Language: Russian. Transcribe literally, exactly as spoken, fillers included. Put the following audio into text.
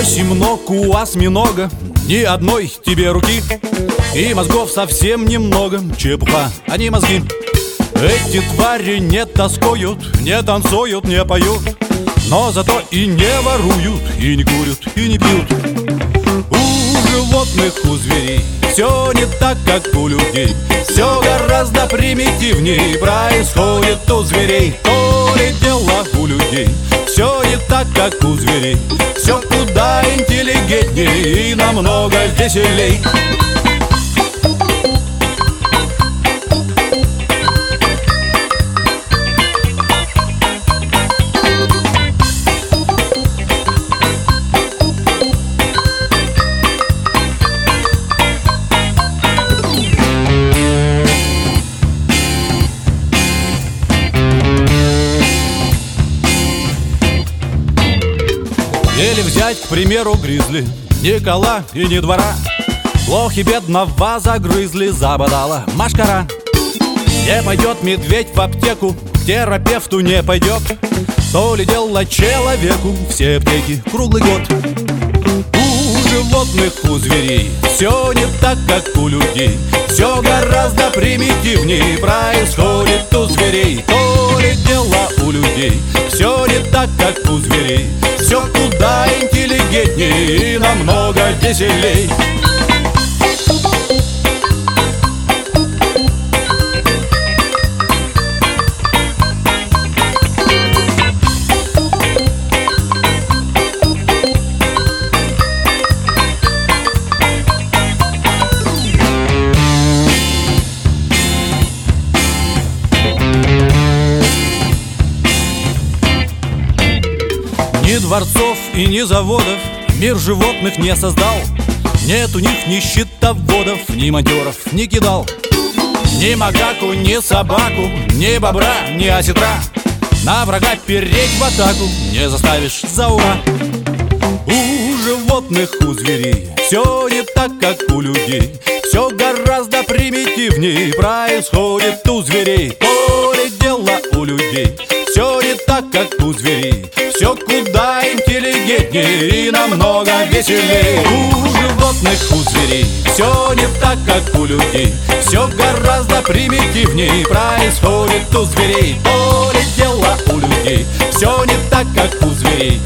Восемь ног у осьминога, ни одной тебе руки, и мозгов совсем немного, чепуха, а не мозги. Эти твари не тоскуют, не танцуют, не поют, но зато и не воруют, и не курят, и не пьют. У животных, у зверей все не так, как у людей. Все гораздо примитивнее происходит у зверей. То ли дело у людей. Все не так, как у зверей. Все куда интеллигентнее и намного веселей. Или взять, к примеру, гризли, ни кола и ни двора. Плохи бедного загрызли, забодала машкара. Не пойдет медведь в аптеку, к терапевту не пойдет. То ли дело человеку, все аптеки круглый год. У животных, у зверей все не так, как у людей. Все гораздо примитивнее происходит у зверей. То ли дело у людей. Все не так, как у зверей. Все куда интеллигентнее и намного веселей. Ни дворцов и ни заводов мир животных не создал. Нет у них ни счетоводов, ни монтёров, ни кидал. Ни макаку, ни собаку, ни бобра, ни осетра на врага переть в атаку не заставишь за ура. У животных, у зверей все не так, как у людей. Все гораздо примитивнее происходит у зверей. То ли дело у людей. Все не так, как у зверей. Все куда интеллигентнее и намного веселее. У животных, у зверей все не так, как у людей. Все гораздо примитивнее происходит у зверей. То ли дело у людей. Все не так, как у зверей.